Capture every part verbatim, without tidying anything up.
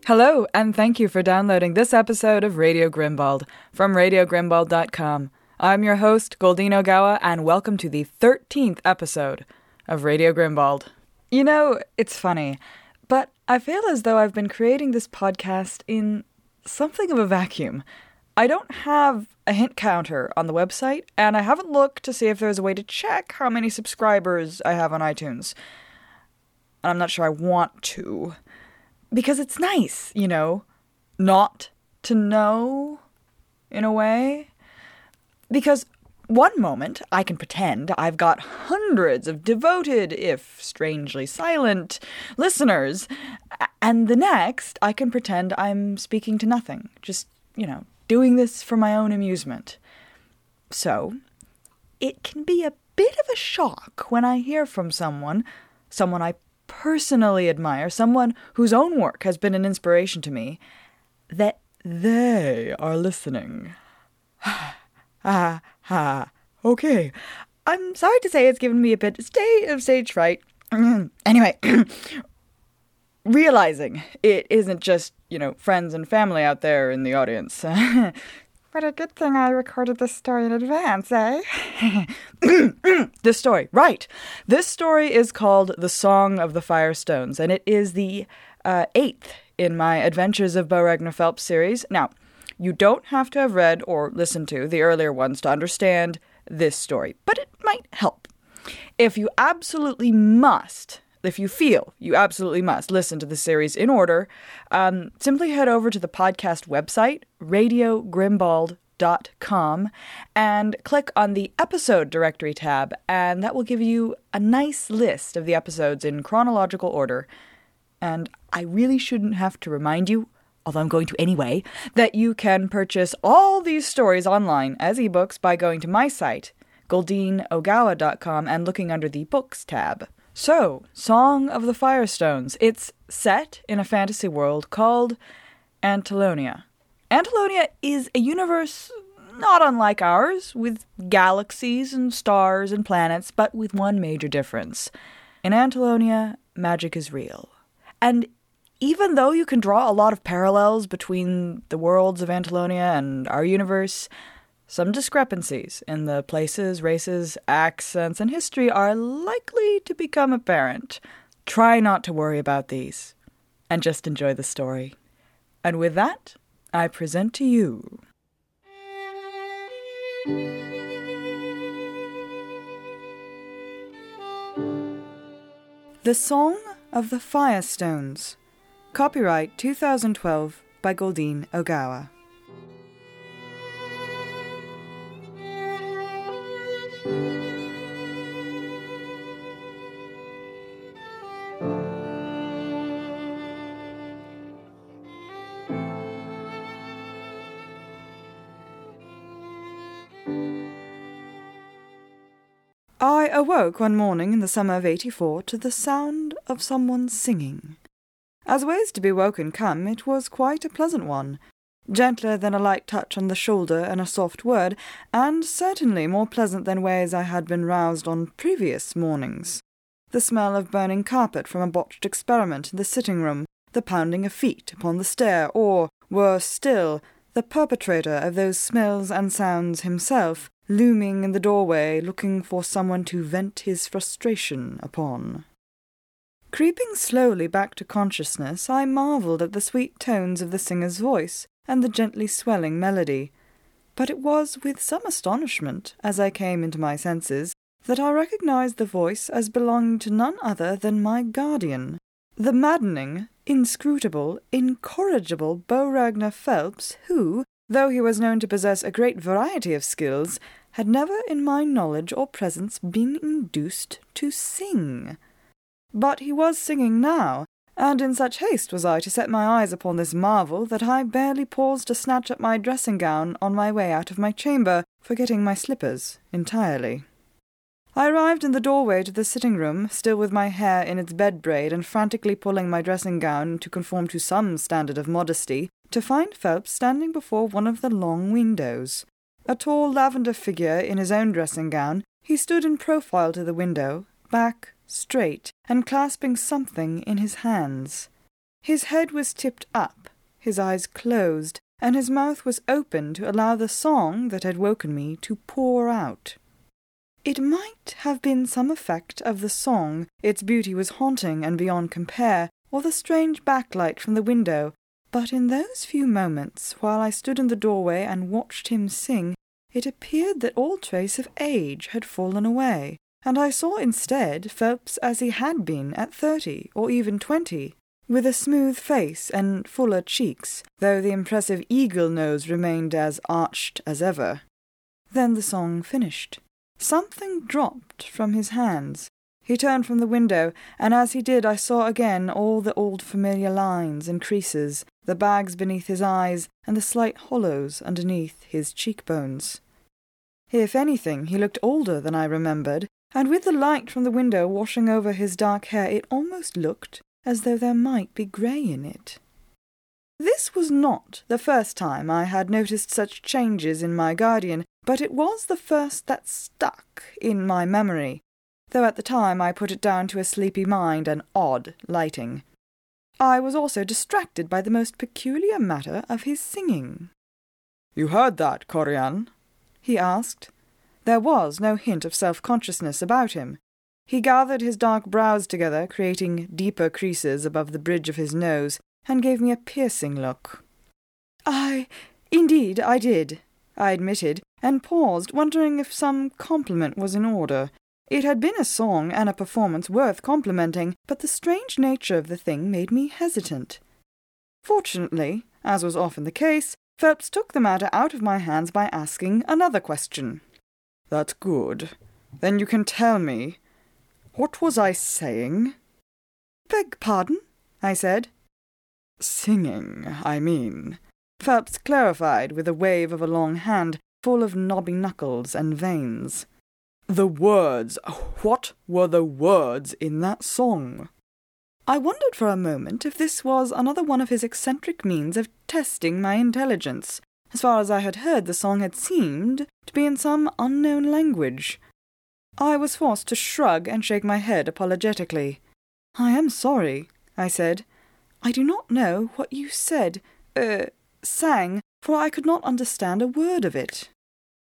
Hello, and thank you for downloading this episode of Radio Grimbald from radio grimbald dot com. I'm your host, Goldine Ogawa, and welcome to the thirteenth episode of Radio Grimbald. You know, it's funny, but I feel as though I've been creating this podcast in something of a vacuum. I don't have a hint counter on the website, and I haven't looked to see if there's a way to check how many subscribers I have on iTunes. And I'm not sure I want to. Because it's nice, you know, not to know, in a way. Because one moment I can pretend I've got hundreds of devoted, if strangely silent, listeners, and the next I can pretend I'm speaking to nothing, just, you know, doing this for my own amusement. So, it can be a bit of a shock when I hear from someone, someone I personally admire, someone whose own work has been an inspiration to me, that they are listening. Ha ha. Okay. I'm sorry to say it's given me a bit state of stage fright. Anyway, realizing it isn't just, you know, friends and family out there in the audience. What a good thing I recorded this story in advance, eh? This story, right. This story is called The Song of the Firestones, and it is the uh, eighth in my Adventures of Bo Ragnar Phelps series. Now, you don't have to have read or listened to the earlier ones to understand this story, but it might help. If you absolutely must, if you feel you absolutely must listen to the series in order, um, simply head over to the podcast website, radio grimbald dot com, and click on the episode directory tab, and that will give you a nice list of the episodes in chronological order. And I really shouldn't have to remind you, although I'm going to anyway, that you can purchase all these stories online as ebooks by going to my site, goldine ogawa dot com, and looking under the Books tab. So, Song of the Firestones. It's set in a fantasy world called Antilonia. Antilonia is a universe not unlike ours, with galaxies and stars and planets, but with one major difference. In Antilonia, magic is real. And even though you can draw a lot of parallels between the worlds of Antilonia and our universe, some discrepancies in the places, races, accents, and history are likely to become apparent. Try not to worry about these, and just enjoy the story. And with that, I present to you The Song of the Firestones. Copyright two thousand twelve by Goldine Ogawa. I awoke one morning in the summer of eighty-four to the sound of someone singing. As ways to be woken come, it was quite a pleasant one, gentler than a light touch on the shoulder and a soft word, and certainly more pleasant than ways I had been roused on previous mornings. The smell of burning carpet from a botched experiment in the sitting-room, the pounding of feet upon the stair, or, worse still, the perpetrator of those smells and sounds himself, looming in the doorway, looking for someone to vent his frustration upon. Creeping slowly back to consciousness, I marvelled at the sweet tones of the singer's voice and the gently swelling melody. But it was with some astonishment, as I came into my senses, that I recognized the voice as belonging to none other than my guardian, the maddening, inscrutable, incorrigible Bo Ragnar Phelps, who, though he was known to possess a great variety of skills, had never in my knowledge or presence been induced to sing. But he was singing now, and in such haste was I to set my eyes upon this marvel that I barely paused to snatch up my dressing-gown on my way out of my chamber, forgetting my slippers entirely. I arrived in the doorway to the sitting-room, still with my hair in its bed-braid and frantically pulling my dressing-gown to conform to some standard of modesty, to find Phelps standing before one of the long windows. A tall lavender figure in his own dressing-gown, he stood in profile to the window, back straight, and clasping something in his hands. His head was tipped up, his eyes closed, and his mouth was open to allow the song that had woken me to pour out. It might have been some effect of the song, its beauty was haunting and beyond compare, or the strange backlight from the window, but in those few moments, while I stood in the doorway and watched him sing, it appeared that all trace of age had fallen away, and I saw instead Phelps as he had been at thirty or even twenty, with a smooth face and fuller cheeks, though the impressive eagle nose remained as arched as ever. Then the song finished. Something dropped from his hands. He turned from the window, and as he did I saw again all the old familiar lines and creases, the bags beneath his eyes, and the slight hollows underneath his cheekbones. If anything, he looked older than I remembered, and with the light from the window washing over his dark hair, it almost looked as though there might be grey in it. This was not the first time I had noticed such changes in my guardian, but it was the first that stuck in my memory, though at the time I put it down to a sleepy mind and odd lighting. I was also distracted by the most peculiar matter of his singing. "You heard that, Corian?" he asked. There was no hint of self-consciousness about him. He gathered his dark brows together, creating deeper creases above the bridge of his nose, and gave me a piercing look. "I... indeed I did," I admitted, and paused, wondering if some compliment was in order. It had been a song and a performance worth complimenting, but the strange nature of the thing made me hesitant. Fortunately, as was often the case, Phelps took the matter out of my hands by asking another question. "That's good. Then you can tell me. What was I saying?" "Beg pardon?" I said. "Singing, I mean," Phelps clarified with a wave of a long hand, full of knobby knuckles and veins. "The words. What were the words in that song?" I wondered for a moment if this was another one of his eccentric means of testing my intelligence. As far as I had heard, the song had seemed to be in some unknown language. I was forced to shrug and shake my head apologetically. "I am sorry," I said. "I do not know what you said, er, sang, for I could not understand a word of it."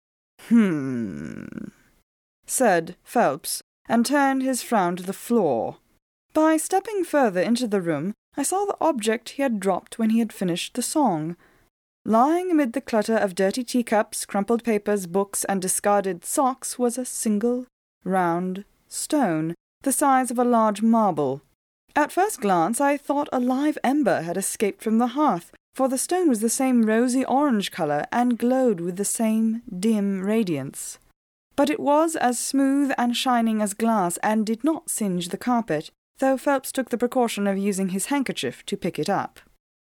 "Hmm," said Phelps, and turned his frown to the floor. By stepping further into the room, I saw the object he had dropped when he had finished the song. Lying amid the clutter of dirty teacups, crumpled papers, books, and discarded socks was a single, round stone, the size of a large marble. At first glance I thought a live ember had escaped from the hearth, for the stone was the same rosy orange colour and glowed with the same dim radiance. But it was as smooth and shining as glass and did not singe the carpet, though Phelps took the precaution of using his handkerchief to pick it up.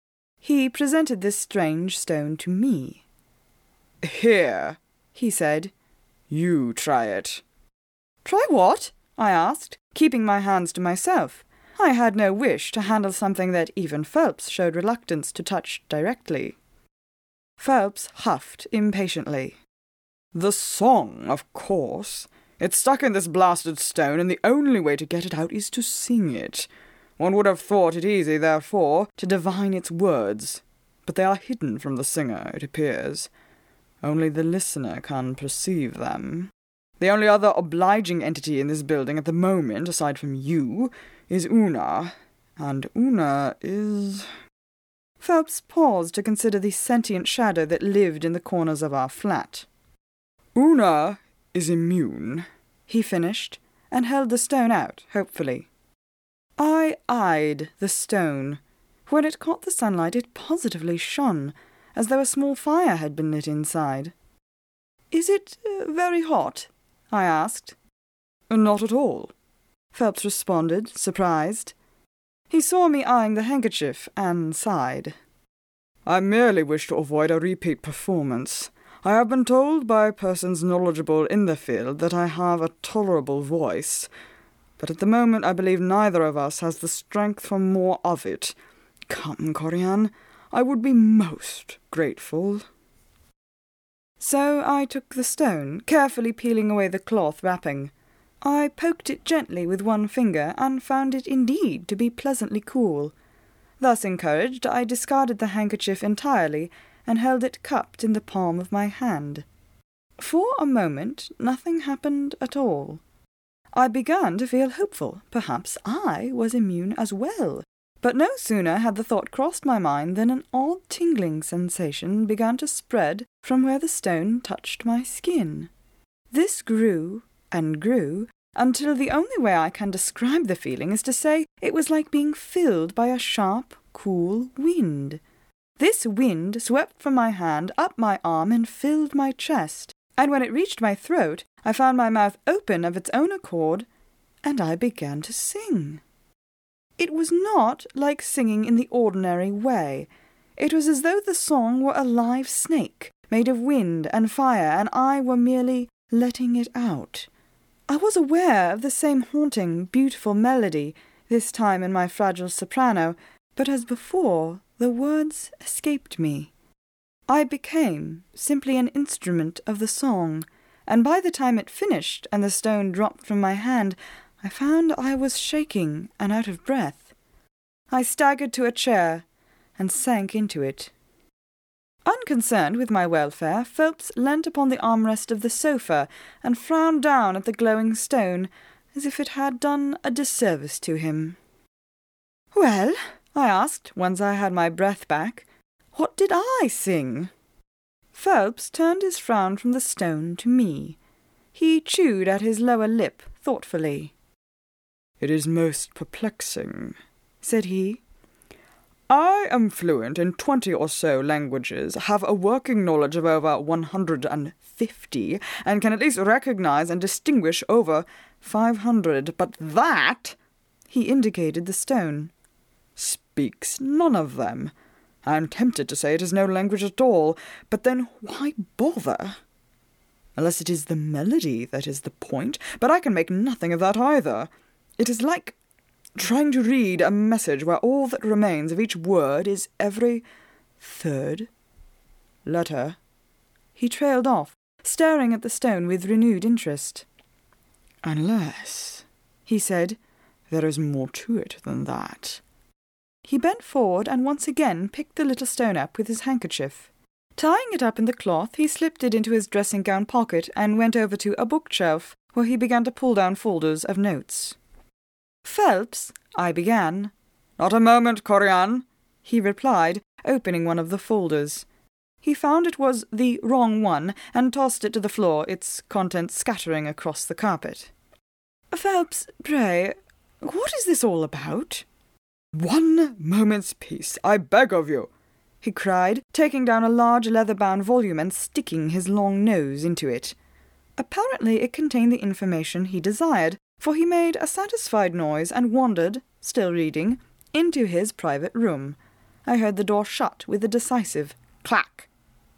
He presented this strange stone to me. "Here," he said. "You try it." "Try what?" I asked, keeping my hands to myself. I had no wish to handle something that even Phelps showed reluctance to touch directly. Phelps huffed impatiently. "The song, of course. It's stuck in this blasted stone, and the only way to get it out is to sing it. One would have thought it easy, therefore, to divine its words. But they are hidden from the singer, it appears. Only the listener can perceive them. The only other obliging entity in this building at the moment, aside from you, is Una, and Una is—" Phelps paused to consider the sentient shadow that lived in the corners of our flat. "Una is immune," he finished, and held the stone out, hopefully. I eyed the stone. When it caught the sunlight, it positively shone, as though a small fire had been lit inside. "Is it uh, very hot?" I asked. "Not at all," Phelps responded, surprised. He saw me eyeing the handkerchief and sighed. "I merely wish to avoid a repeat performance. I have been told by persons knowledgeable in the field that I have a tolerable voice, but at the moment I believe neither of us has the strength for more of it. Come, Corian, I would be most grateful." So I took the stone, carefully peeling away the cloth wrapping. I poked it gently with one finger and found it indeed to be pleasantly cool. Thus encouraged, I discarded the handkerchief entirely and held it cupped in the palm of my hand. For a moment, nothing happened at all. I began to feel hopeful. Perhaps I was immune as well. But no sooner had the thought crossed my mind than an odd tingling sensation began to spread from where the stone touched my skin. This grew and grew until the only way I can describe the feeling is to say it was like being filled by a sharp, cool wind. This wind swept from my hand up my arm and filled my chest, and when it reached my throat, I found my mouth open of its own accord, and I began to sing. It was not like singing in the ordinary way. It was as though the song were a live snake, made of wind and fire, and I were merely letting it out. I was aware of the same haunting, beautiful melody, this time in my fragile soprano, but as before, the words escaped me. I became simply an instrument of the song, and by the time it finished and the stone dropped from my hand, I found I was shaking and out of breath. I staggered to a chair and sank into it. Unconcerned with my welfare, Phelps leant upon the armrest of the sofa and frowned down at the glowing stone, as if it had done a disservice to him. "Well," I asked, once I had my breath back, "what did I sing?" Phelps turned his frown from the stone to me. He chewed at his lower lip thoughtfully. "It is most perplexing," said he. "I am fluent in twenty or so languages, have a working knowledge of over one hundred and fifty, and can at least recognize and distinguish over five hundred, but that," he indicated the stone, "speaks none of them. I am tempted to say it is no language at all, but then why bother? Unless it is the melody that is the point, but I can make nothing of that either. It is like trying to read a message where all that remains of each word is every third letter." He trailed off, staring at the stone with renewed interest. "Unless," he said, "there is more to it than that." He bent forward and once again picked the little stone up with his handkerchief. Tying it up in the cloth, he slipped it into his dressing-gown pocket and went over to a bookshelf, where he began to pull down folders of notes. "Phelps," I began. "Not a moment, Corian," he replied, opening one of the folders. He found it was the wrong one and tossed it to the floor, its contents scattering across the carpet. "Phelps, pray, what is this all about?" "One moment's peace, I beg of you," he cried, taking down a large leather-bound volume and sticking his long nose into it. Apparently it contained the information he desired, for he made a satisfied noise and wandered, still reading, into his private room. I heard the door shut with a decisive clack.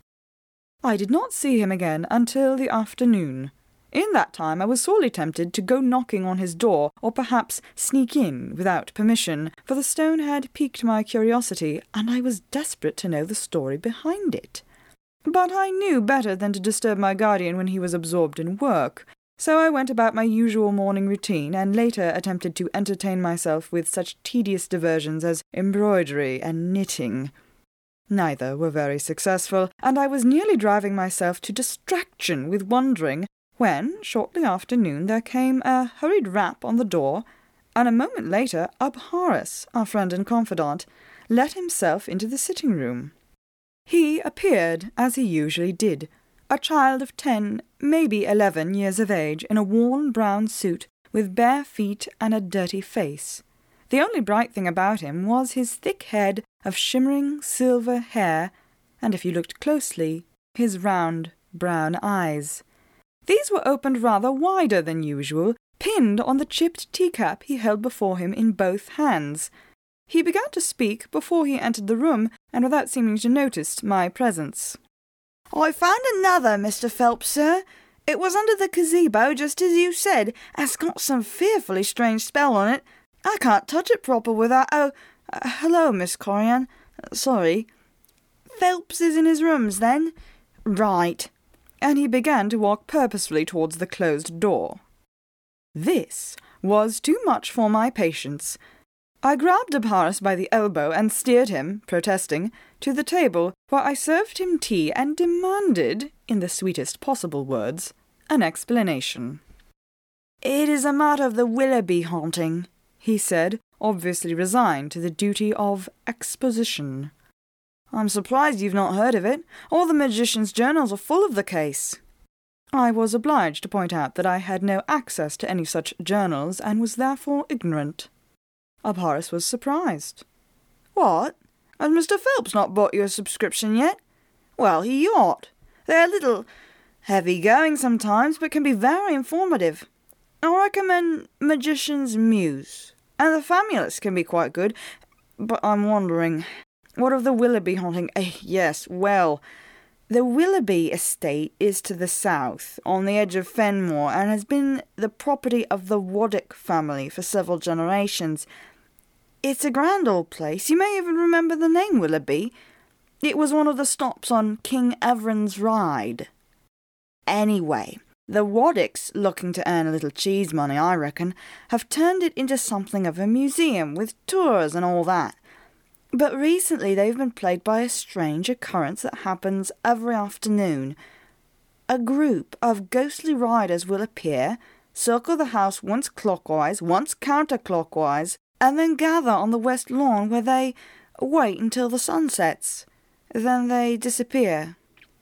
I did not see him again until the afternoon. In that time I was sorely tempted to go knocking on his door, or perhaps sneak in without permission, for the stone had piqued my curiosity, and I was desperate to know the story behind it. But I knew better than to disturb my guardian when he was absorbed in work, so I went about my usual morning routine, and later attempted to entertain myself with such tedious diversions as embroidery and knitting. Neither were very successful, and I was nearly driving myself to distraction with wondering when, shortly after noon, there came a hurried rap on the door, and a moment later Abharis, our friend and confidant, let himself into the sitting-room. He appeared, as he usually did, a child of ten, maybe eleven years of age, in a worn brown suit, with bare feet and a dirty face. The only bright thing about him was his thick head of shimmering silver hair, and if you looked closely, his round brown eyes. These were opened rather wider than usual, pinned on the chipped teacup he held before him in both hands. He began to speak before he entered the room, and without seeming to notice my presence. "I found another, Mister Phelps, sir. It was under the gazebo, just as you said. It's got some fearfully strange spell on it. I can't touch it proper without... Oh, uh, hello, Miss Corian. Sorry. Phelps is in his rooms, then? Right." And he began to walk purposefully towards the closed door. This was too much for my patience. I grabbed Abharas by the elbow and steered him, protesting, to the table, where I served him tea and demanded, in the sweetest possible words, an explanation. "It is a matter of the Willoughby haunting," he said, obviously resigned to the duty of exposition. "I'm surprised you've not heard of it. All the magicians' journals are full of the case." I was obliged to point out that I had no access to any such journals and was therefore ignorant. Abharas was surprised. "What? Has Mister Phelps not bought you a subscription yet? Well, he ought. They're a little heavy-going sometimes, but can be very informative. I recommend Magician's Muse, and the Famulus can be quite good. But I'm wondering, what of the Willoughby haunting? Eh, yes, well, the Willoughby estate is to the south, on the edge of Fenmore, and has been the property of the Waddick family for several generations. It's a grand old place. You may even remember the name Willoughby. It was one of the stops on King Everin's ride. Anyway, the Waddicks, looking to earn a little cheese money, I reckon, have turned it into something of a museum, with tours and all that. But recently they've been plagued by a strange occurrence that happens every afternoon. A group of ghostly riders will appear, circle the house once clockwise, once counterclockwise, and then gather on the west lawn where they wait until the sun sets. Then they disappear."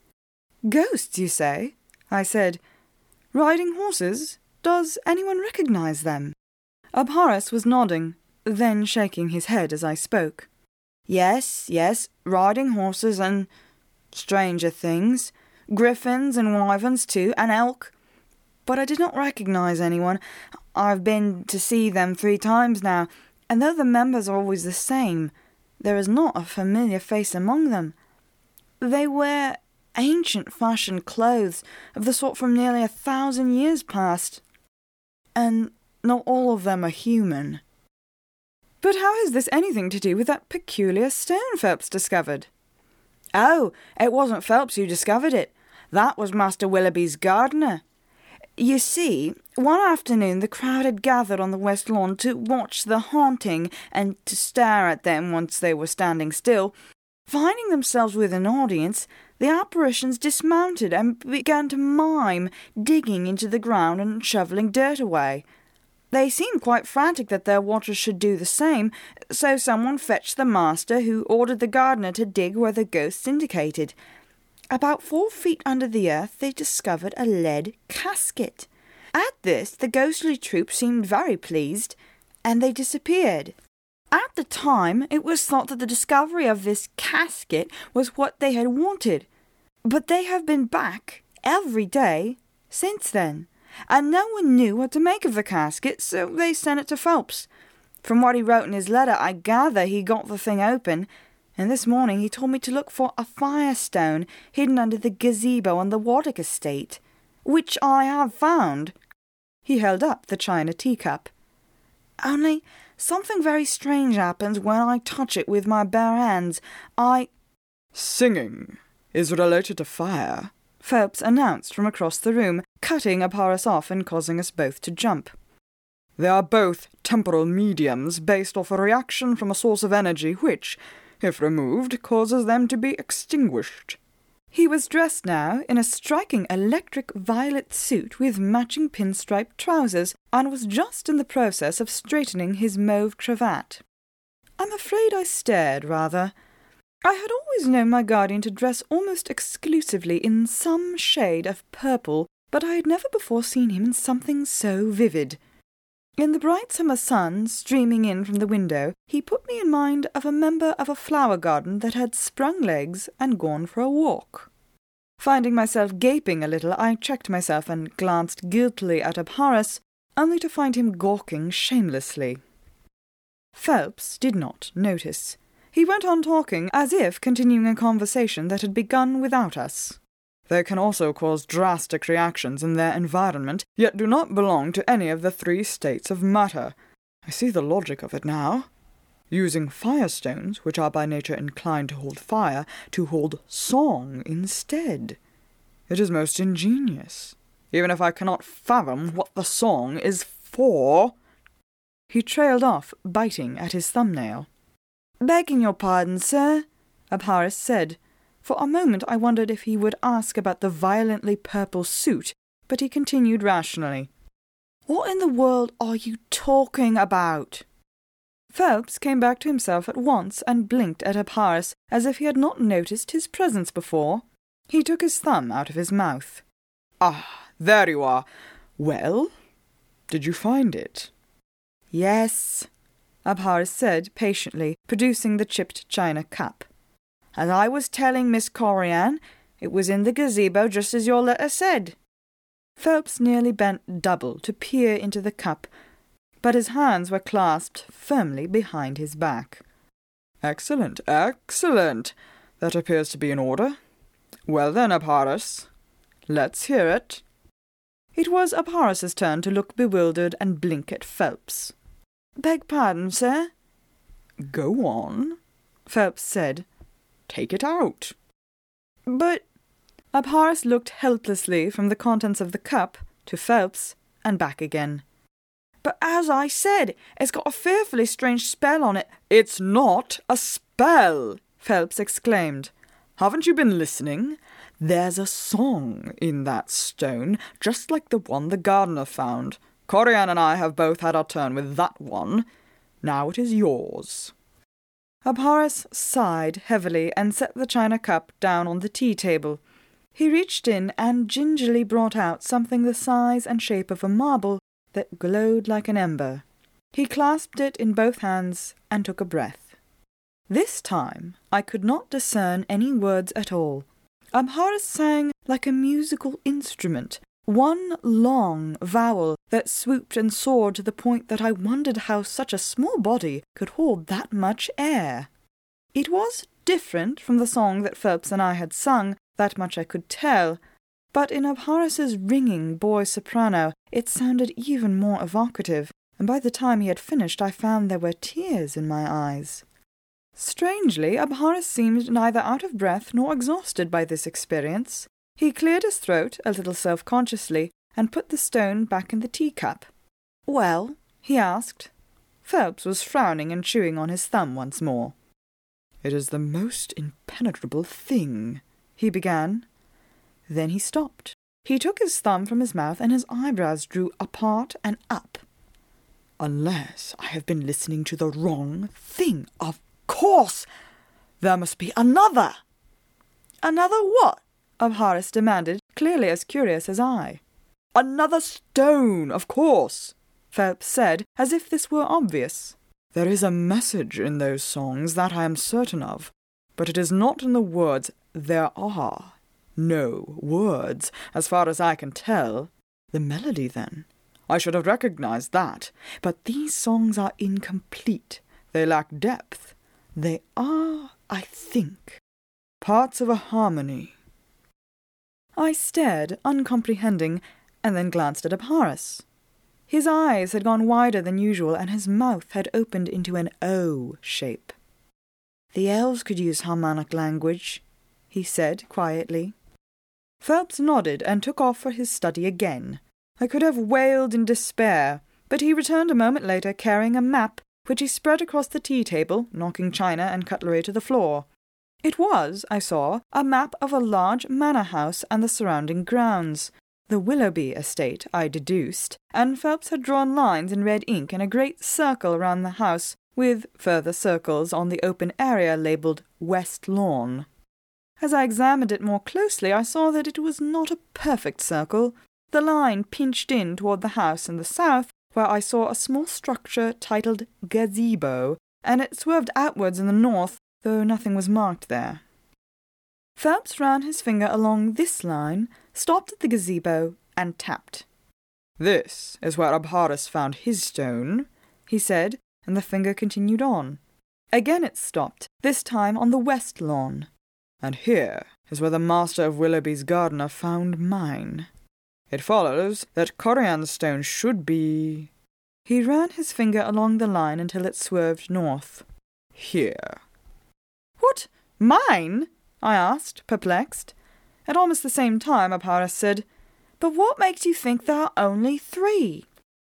"Ghosts, you say?" I said. "Riding horses? Does anyone recognize them?" Abharas was nodding, then shaking his head as I spoke. "Yes, yes, riding horses and stranger things. Griffins and wyverns too, and elk. But I did not recognize anyone. I've been to see them three times now, and though the members are always the same, there is not a familiar face among them. They wear ancient-fashioned clothes of the sort from nearly a thousand years past, and not all of them are human." "But how has this anything to do with that peculiar stone Phelps discovered?" "Oh, it wasn't Phelps who discovered it. That was Master Willoughby's gardener. You see, one afternoon the crowd had gathered on the west lawn to watch the haunting and to stare at them once they were standing still. Finding themselves with an audience, the apparitions dismounted and began to mime, digging into the ground and shoveling dirt away. They seemed quite frantic that their watchers should do the same, so someone fetched the master, who ordered the gardener to dig where the ghosts indicated. About four feet under the earth they discovered a lead casket. At this the ghostly troop seemed very pleased, and they disappeared. At the time it was thought that the discovery of this casket was what they had wanted, but they have been back every day since then, and no one knew what to make of the casket, so they sent it to Phelps. From what he wrote in his letter, I gather he got the thing open, and this morning he told me to look for a firestone hidden under the gazebo on the Waddick estate, which I have found." He held up the china teacup. "Only something very strange happens when I touch it with my bare hands. I—" "Singing is related to fire," Phelps announced from across the room, cutting Abharas off and causing us both to jump. "They are both temporal mediums based off a reaction from a source of energy which, if removed, causes them to be extinguished." He was dressed now in a striking electric violet suit with matching pinstripe trousers, and was just in the process of straightening his mauve cravat. I'm afraid I stared rather. I had always known my guardian to dress almost exclusively in some shade of purple, but I had never before seen him in something so vivid. In the bright summer sun streaming in from the window, he put me in mind of a member of a flower garden that had sprung legs and gone for a walk. Finding myself gaping a little, I checked myself and glanced guiltily at Abharas, only to find him gawking shamelessly. Phelps did not notice. He went on talking, as if continuing a conversation that had begun without us. They can also cause drastic reactions in their environment, yet do not belong to any of the three states of matter. I see the logic of it now. Using firestones, which are by nature inclined to hold fire, to hold song instead. It is most ingenious, even if I cannot fathom what the song is for. He trailed off, biting at his thumbnail. "Begging your pardon, sir," Abharis said. For a moment I wondered if he would ask about the violently purple suit, but he continued rationally. "What in the world are you talking about?" Phelps came back to himself at once and blinked at Abharis as if he had not noticed his presence before. He took his thumb out of his mouth. "Ah, there you are. Well, did you find it?" "Yes," Abharis said patiently, producing the chipped china cup. "As I was telling Miss Corian, it was in the gazebo just as your letter said." Phelps nearly bent double to peer into the cup, but his hands were clasped firmly behind his back. "Excellent, excellent. That appears to be in order. Well then, Abharis, let's hear it." It was Abharis's turn to look bewildered and blink at Phelps. "Beg pardon, sir?" "Go on," Phelps said. "Take it out." "But—" Abharis looked helplessly from the contents of the cup to Phelps and back again. "But as I said, it's got a fearfully strange spell on it." "It's not a spell!" Phelps exclaimed. "Haven't you been listening? There's a song in that stone, just like the one the gardener found. Corian and I have both had our turn with that one. Now it is yours." Abharis sighed heavily and set the china cup down on the tea table. He reached in and gingerly brought out something the size and shape of a marble that glowed like an ember. He clasped it in both hands and took a breath. This time I could not discern any words at all. Abharis sang like a musical instrument, one long vowel that swooped and soared to the point that I wondered how such a small body could hold that much air. It was different from the song that Phelps and I had sung, that much I could tell, but in Abharis's ringing boy soprano it sounded even more evocative, and by the time he had finished I found there were tears in my eyes. Strangely, Abharis seemed neither out of breath nor exhausted by this experience. He cleared his throat a little self-consciously and put the stone back in the teacup. "Well?" he asked. Phelps was frowning and chewing on his thumb once more. "It is the most impenetrable thing," he began. Then he stopped. He took his thumb from his mouth and his eyebrows drew apart and up. "Unless I have been listening to the wrong thing. Of course! There must be another." "Another what?" Abharis demanded, clearly as curious as I. "Another stone, of course," Phelps said, as if this were obvious. "There is a message in those songs, that I am certain of, but it is not in the words. There are no words, as far as I can tell. The melody, then. I should have recognized that, but these songs are incomplete. They lack depth. They are, I think, parts of a harmony." I stared, uncomprehending, and then glanced at Abharis. His eyes had gone wider than usual, and his mouth had opened into an O shape. "The elves could use harmonic language," he said quietly. Phelps nodded and took off for his study again. I could have wailed in despair, but he returned a moment later carrying a map, which he spread across the tea-table, knocking china and cutlery to the floor. It was, I saw, a map of a large manor house and the surrounding grounds. The Willoughby estate, I deduced, and Phelps had drawn lines in red ink in a great circle around the house, with further circles on the open area labelled West Lawn. As I examined it more closely, I saw that it was not a perfect circle. The line pinched in toward the house in the south, where I saw a small structure titled Gazebo, and it swerved outwards in the north, though nothing was marked there. Phelps ran his finger along this line, stopped at the gazebo, and tapped. "This is where Abharis found his stone," he said, and the finger continued on. Again it stopped, this time on the west lawn. "And here is where the master of Willoughby's gardener found mine. It follows that Corian's stone should be—" He ran his finger along the line until it swerved north. "Here." "What? Mine?" I asked, perplexed. At almost the same time, Abharis said, "But what makes you think there are only three?"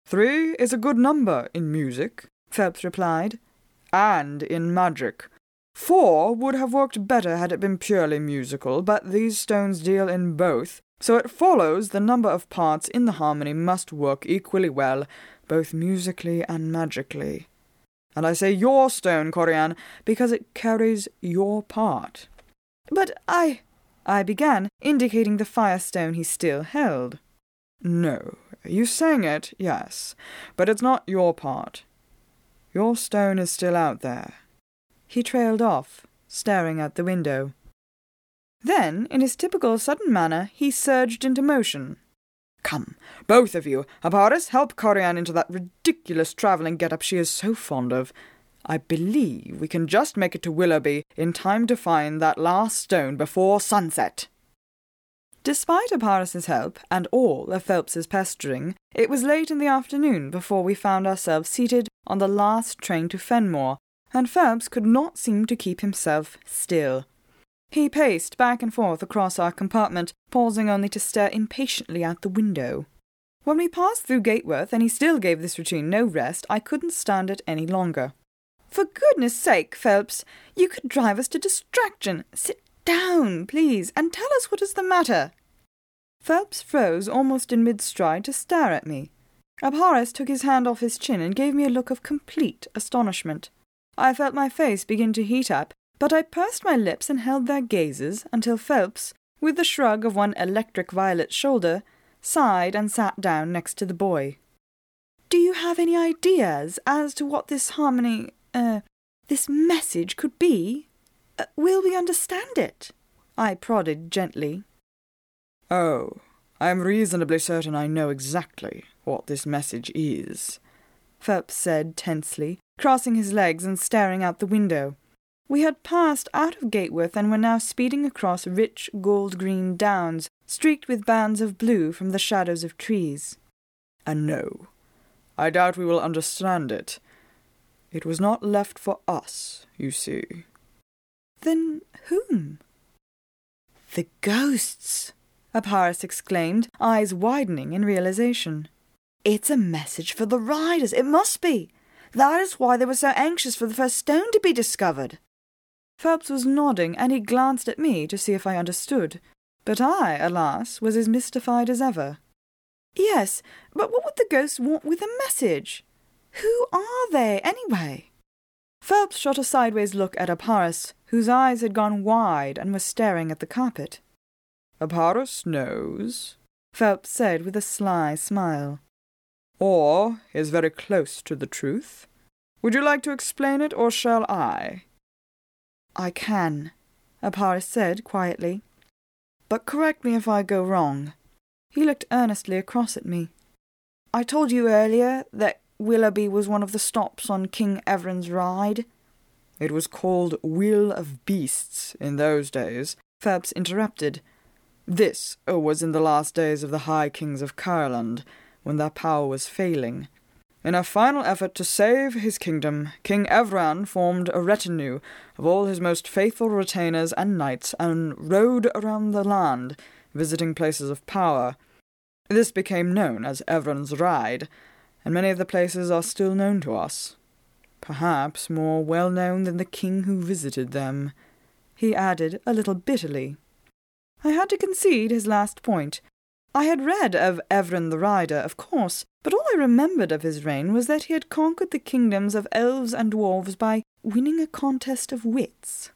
Three is a good number in music, Phelps replied, and in magic. Four would have worked better had it been purely musical, but these stones deal in both, so it follows the number of parts in the harmony must work equally well, both musically and magically. And I say your stone, Corian, because it carries your part. But I... I began, indicating the firestone he still held. No, you sang it, yes, but it's not your part. Your stone is still out there. He trailed off, staring out the window. Then, in his typical sudden manner, he surged into motion. Come, both of you, Aparis, help Corian into that ridiculous travelling get-up she is so fond of. I believe we can just make it to Willoughby in time to find that last stone before sunset. Despite Aparis's help, and all of Phelps's pestering, it was late in the afternoon before we found ourselves seated on the last train to Fenmore, and Phelps could not seem to keep himself still. He paced back and forth across our compartment, pausing only to stare impatiently out the window. When we passed through Gateworth, and he still gave this routine no rest, I couldn't stand it any longer. For goodness sake, Phelps, you could drive us to distraction. Sit down, please, and tell us what is the matter. Phelps froze almost in mid-stride to stare at me. Aparis took his hand off his chin and gave me a look of complete astonishment. I felt my face begin to heat up, but I pursed my lips and held their gazes until Phelps, with the shrug of one electric violet shoulder, sighed and sat down next to the boy. Do you have any ideas as to what this harmony, uh, this message could be? Uh, will we understand it? I prodded gently. Oh, I am reasonably certain I know exactly what this message is, Phelps said tensely, crossing his legs and staring out the window. We had passed out of Gateworth and were now speeding across rich gold-green downs, streaked with bands of blue from the shadows of trees. And no, I doubt we will understand it. It was not left for us, you see. Then whom? The ghosts, Aparis exclaimed, eyes widening in realization. It's a message for the riders, it must be. That is why they were so anxious for the first stone to be discovered. Phelps was nodding, and he glanced at me to see if I understood. But I, alas, was as mystified as ever. Yes, but what would the ghosts want with a message? Who are they, anyway? Phelps shot a sideways look at Aparis, whose eyes had gone wide and was staring at the carpet. Aparis knows, Phelps said with a sly smile. Or is very close to the truth. Would you like to explain it, or shall I? I can, Aparis said quietly. But correct me if I go wrong. He looked earnestly across at me. I told you earlier that Willoughby was one of the stops on King Evren's ride. It was called Will of Beasts in those days, Phelps interrupted. This was in the last days of the High Kings of Caerleon, when their power was failing. In a final effort to save his kingdom, King Evran formed a retinue of all his most faithful retainers and knights and rode around the land, visiting places of power. This became known as Evran's Ride, and many of the places are still known to us. Perhaps more well-known than the king who visited them, he added a little bitterly. I had to concede his last point. I had read of Evran the Rider, of course, but all I remembered of his reign was that he had conquered the kingdoms of elves and dwarves by winning a contest of wits.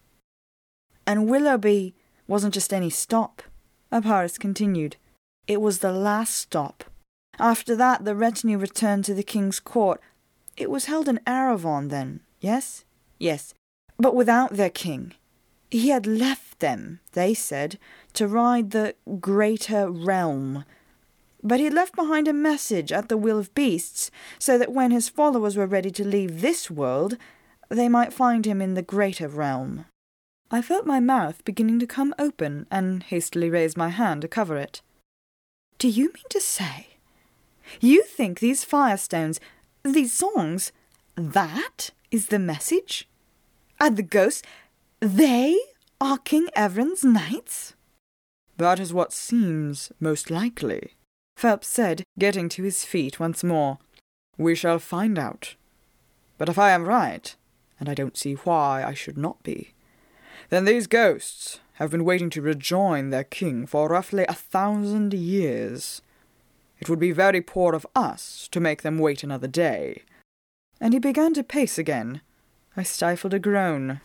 And Willoughby wasn't just any stop, Aparis continued. It was the last stop. After that, the retinue returned to the king's court. It was held in Erevan then, yes? Yes, but without their king. He had left them, they said, to ride the greater realm. But he had left behind a message at the Will of Beasts, so that when his followers were ready to leave this world, they might find him in the greater realm. I felt my mouth beginning to come open, and hastily raised my hand to cover it. Do you mean to say you think these firestones, these songs, that is the message? And the ghosts, they are King Evran's knights? That is what seems most likely, Phelps said, getting to his feet once more. We shall find out. But if I am right, and I don't see why I should not be, then these ghosts have been waiting to rejoin their king for roughly a thousand years. It would be very poor of us to make them wait another day. And he began to pace again. I stifled a groan.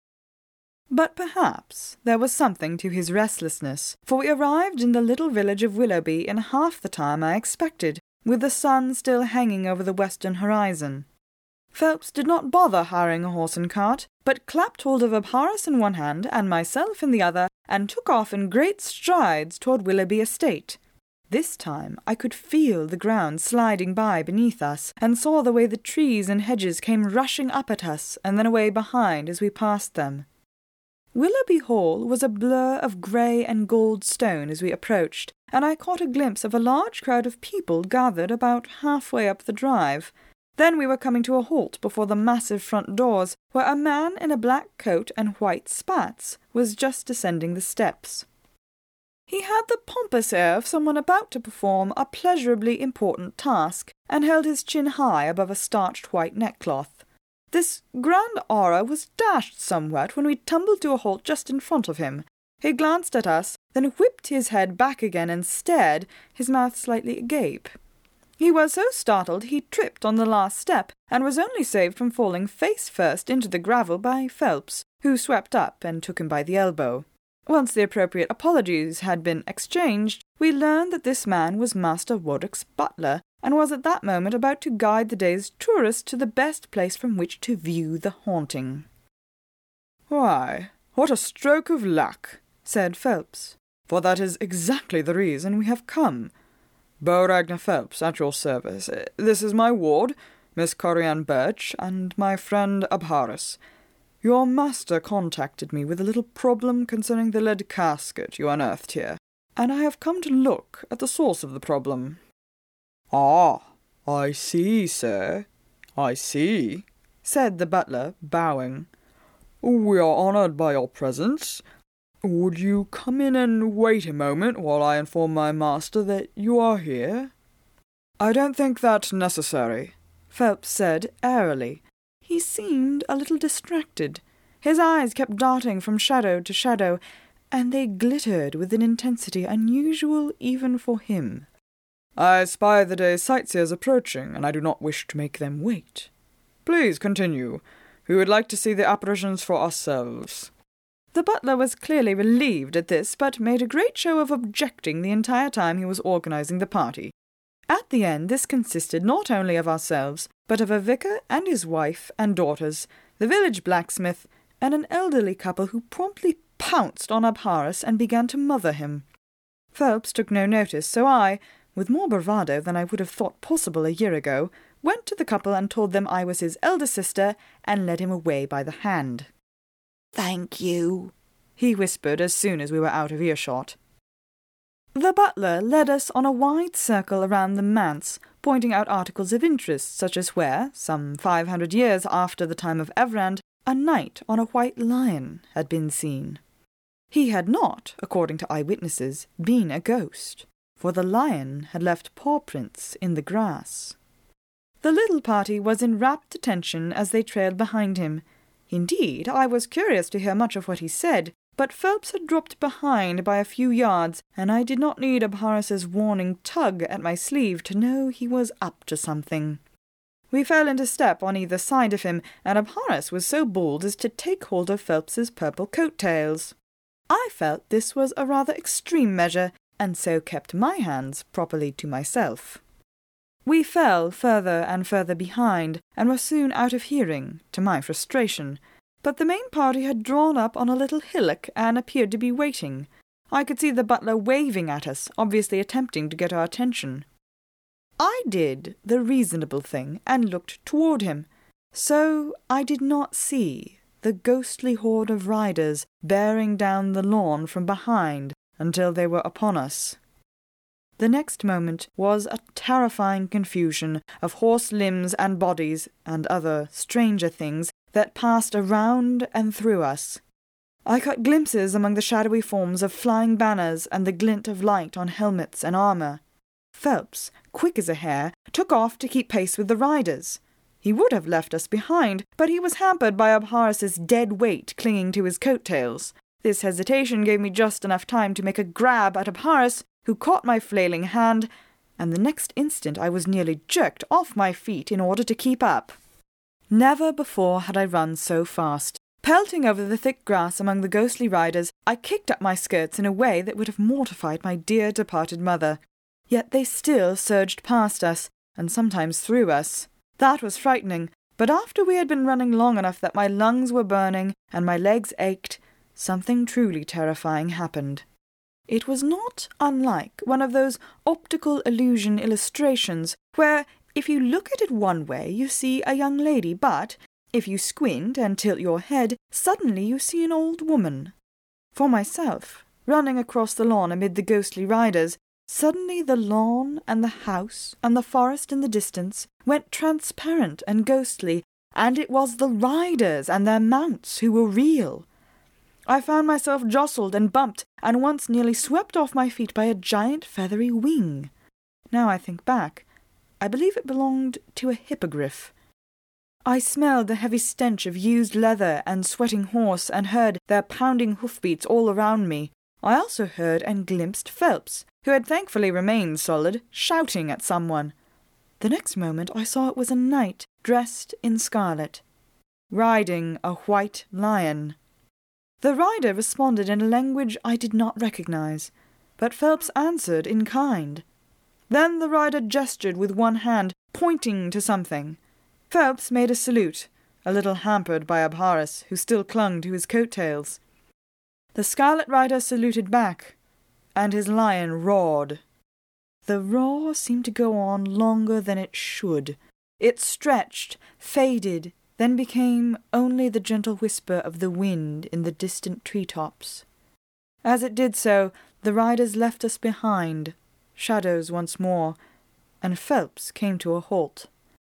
But perhaps there was something to his restlessness, for we arrived in the little village of Willoughby in half the time I expected, with the sun still hanging over the western horizon. Phelps did not bother hiring a horse and cart, but clapped hold of Abharos in one hand and myself in the other, and took off in great strides toward Willoughby Estate. This time I could feel the ground sliding by beneath us, and saw the way the trees and hedges came rushing up at us and then away behind as we passed them. Willoughby Hall was a blur of grey and gold stone as we approached, and I caught a glimpse of a large crowd of people gathered about halfway up the drive. Then we were coming to a halt before the massive front doors, where a man in a black coat and white spats was just descending the steps. He had the pompous air of someone about to perform a pleasurably important task, and held his chin high above a starched white neckcloth. This grand aura was dashed somewhat when we tumbled to a halt just in front of him. He glanced at us, then whipped his head back again and stared, his mouth slightly agape. He was so startled he tripped on the last step, and was only saved from falling face first into the gravel by Phelps, who swept up and took him by the elbow. Once the appropriate apologies had been exchanged, we learned that this man was Master Warwick's butler, and was at that moment about to guide the day's tourist to the best place from which to view the haunting. "Why, what a stroke of luck," said Phelps, "for that is exactly the reason we have come. Beau Ragnar Phelps, at your service. This is my ward, Miss Corianne Birch, and my friend Abharos. Your master contacted me with a little problem concerning the lead casket you unearthed here, and I have come to look at the source of the problem." "Ah, I see, sir, I see," said the butler, bowing. "We are honoured by your presence. Would you come in and wait a moment while I inform my master that you are here?" "I don't think that necessary," Phelps said airily. He seemed a little distracted. His eyes kept darting from shadow to shadow, and they glittered with an intensity unusual even for him. "I spy the day's sightseers approaching, and I do not wish to make them wait. Please continue. We would like to see the apparitions for ourselves." The butler was clearly relieved at this, but made a great show of objecting the entire time he was organizing the party. At the end, this consisted not only of ourselves, but of a vicar and his wife and daughters, the village blacksmith, and an elderly couple who promptly pounced on Abharos and began to mother him. Phelps took no notice, so I, with more bravado than I would have thought possible a year ago, went to the couple and told them I was his elder sister, and led him away by the hand. "Thank you," he whispered as soon as we were out of earshot. The butler led us on a wide circle around the manse, pointing out articles of interest, such as where, some five hundred years after the time of Everand, a knight on a white lion had been seen. He had not, according to eyewitnesses, been a ghost, for the lion had left paw prints in the grass. The little party was in rapt attention as they trailed behind him. Indeed, I was curious to hear much of what he said, but Phelps had dropped behind by a few yards, and I did not need Abharos's warning tug at my sleeve to know he was up to something. We fell into step on either side of him, and Abharos was so bold as to take hold of Phelps's purple coat-tails. I felt this was a rather extreme measure, and so kept my hands properly to myself. We fell further and further behind, and were soon out of hearing, to my frustration. But the main party had drawn up on a little hillock and appeared to be waiting. I could see the butler waving at us, obviously attempting to get our attention. I did the reasonable thing and looked toward him, so I did not see the ghostly horde of riders bearing down the lawn from behind until they were upon us. The next moment was a terrifying confusion of horse limbs and bodies and other stranger things that passed around and through us. I caught glimpses among the shadowy forms of flying banners and the glint of light on helmets and armour. Phelps, quick as a hare, took off to keep pace with the riders. He would have left us behind, but he was hampered by Abharis's dead weight clinging to his coat-tails. This hesitation gave me just enough time to make a grab at Abharis, who caught my flailing hand, and the next instant I was nearly jerked off my feet in order to keep up. Never before had I run so fast. Pelting over the thick grass among the ghostly riders, I kicked up my skirts in a way that would have mortified my dear departed mother. Yet they still surged past us, and sometimes through us. That was frightening, but after we had been running long enough that my lungs were burning and my legs ached, something truly terrifying happened. It was not unlike one of those optical illusion illustrations where, if you look at it one way, you see a young lady, but if you squint and tilt your head, suddenly you see an old woman. For myself, running across the lawn amid the ghostly riders, suddenly the lawn and the house and the forest in the distance went transparent and ghostly, and it was the riders and their mounts who were real. I found myself jostled and bumped, and once nearly swept off my feet by a giant feathery wing. Now I think back, I believe it belonged to a hippogriff. I smelled the heavy stench of used leather and sweating horse, and heard their pounding hoofbeats all around me. I also heard and glimpsed Phelps, who had thankfully remained solid, shouting at someone. The next moment I saw it was a knight dressed in scarlet, riding a white lion. The rider responded in a language I did not recognize, but Phelps answered in kind. Then the rider gestured with one hand, pointing to something. Phelps made a salute, a little hampered by Abharis, who still clung to his coat-tails. The scarlet rider saluted back, and his lion roared. The roar seemed to go on longer than it should. It stretched, faded, then became only the gentle whisper of the wind in the distant tree-tops. As it did so, the riders left us behind, shadows once more, and Phelps came to a halt.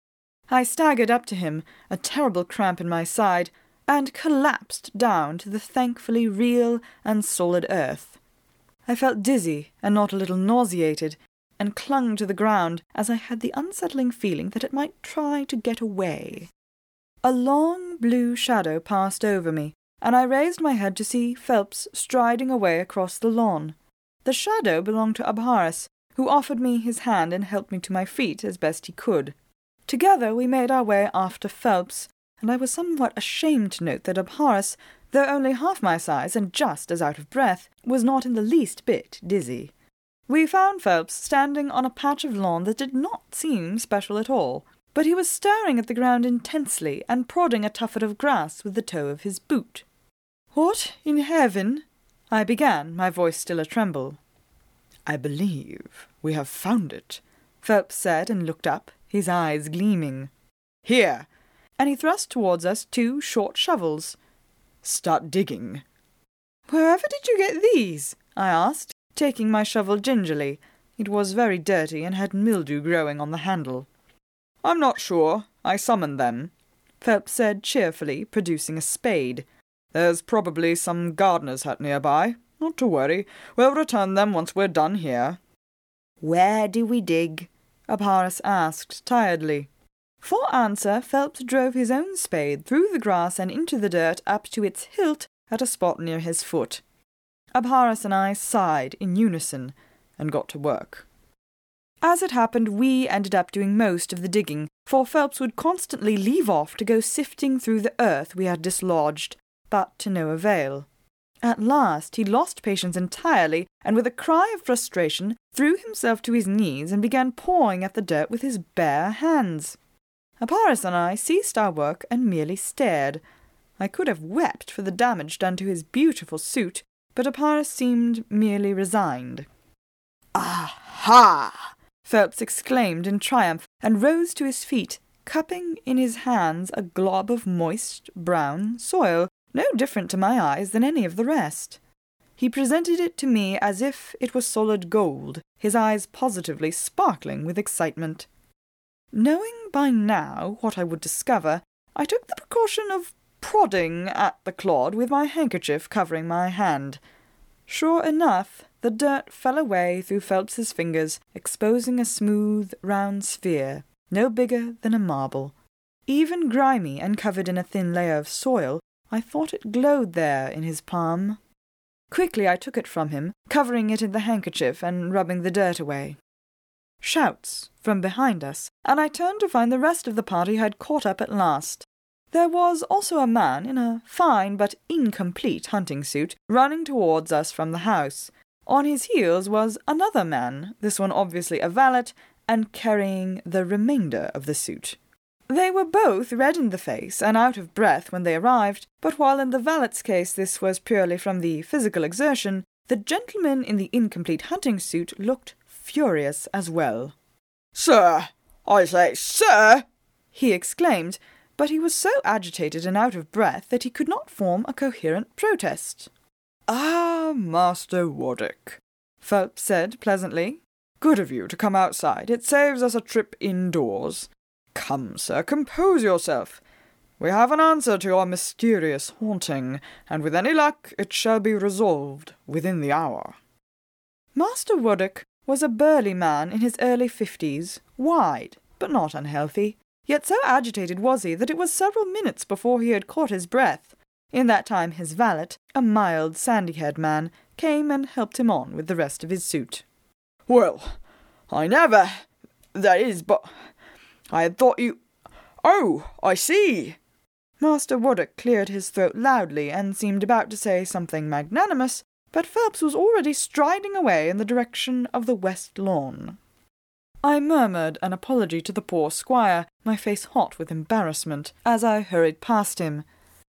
I staggered up to him, a terrible cramp in my side, and collapsed down to the thankfully real and solid earth. I felt dizzy and not a little nauseated, and clung to the ground as I had the unsettling feeling that it might try to get away. A long blue shadow passed over me, and I raised my head to see Phelps striding away across the lawn. The shadow belonged to Abharis, who offered me his hand and helped me to my feet as best he could. Together we made our way after Phelps, and I was somewhat ashamed to note that Abharis, though only half my size and just as out of breath, was not in the least bit dizzy. We found Phelps standing on a patch of lawn that did not seem special at all, but he was staring at the ground intensely and prodding a tuffet of grass with the toe of his boot. "What in heaven?" I began, my voice still a tremble. "I believe we have found it," Phelps said and looked up, his eyes gleaming. "Here!" And he thrust towards us two short shovels. "Start digging." "Wherever did you get these?" I asked, taking my shovel gingerly. It was very dirty and had mildew growing on the handle. "I'm not sure. I summoned them," Phelps said cheerfully, producing a spade. "There's probably some gardener's hut nearby. Not to worry. We'll return them once we're done here." "Where do we dig?" Abharis asked tiredly. For answer, Phelps drove his own spade through the grass and into the dirt up to its hilt at a spot near his foot. Abharis and I sighed in unison and got to work. As it happened, we ended up doing most of the digging, for Phelps would constantly leave off to go sifting through the earth we had dislodged, but to no avail. At last he lost patience entirely, and with a cry of frustration threw himself to his knees and began pawing at the dirt with his bare hands. Abharis and I ceased our work and merely stared. I could have wept for the damage done to his beautiful suit, but Abharis seemed merely resigned. "Aha!" Phelps exclaimed in triumph, and rose to his feet, cupping in his hands a glob of moist, brown soil, no different to my eyes than any of the rest. He presented it to me as if it was solid gold, his eyes positively sparkling with excitement. Knowing by now what I would discover, I took the precaution of prodding at the clod with my handkerchief covering my hand. Sure enough, the dirt fell away through Phelps's fingers, exposing a smooth, round sphere, no bigger than a marble. Even grimy and covered in a thin layer of soil, I thought it glowed there in his palm. Quickly I took it from him, covering it in the handkerchief and rubbing the dirt away. Shouts from behind us, and I turned to find the rest of the party had caught up at last. There was also a man in a fine but incomplete hunting suit running towards us from the house. On his heels was another man, this one obviously a valet, and carrying the remainder of the suit. They were both red in the face and out of breath when they arrived, but while in the valet's case this was purely from the physical exertion, the gentleman in the incomplete hunting suit looked furious as well. "Sir! I say, sir!" he exclaimed, but he was so agitated and out of breath that he could not form a coherent protest. "Ah, Master Waddick," Phelps said pleasantly. "Good of you to come outside. It saves us a trip indoors. Come, sir, compose yourself. We have an answer to your mysterious haunting, and with any luck it shall be resolved within the hour." Master Waddick was a burly man in his early fifties, wide, but not unhealthy. Yet so agitated was he that it was several minutes before he had caught his breath. In that time his valet, a mild, sandy-haired man, came and helped him on with the rest of his suit. "Well, I never... that is, but... I had thought you... Oh, I see!" Master Waddick cleared his throat loudly and seemed about to say something magnanimous, but Phelps was already striding away in the direction of the west lawn. I murmured an apology to the poor squire, my face hot with embarrassment, as I hurried past him.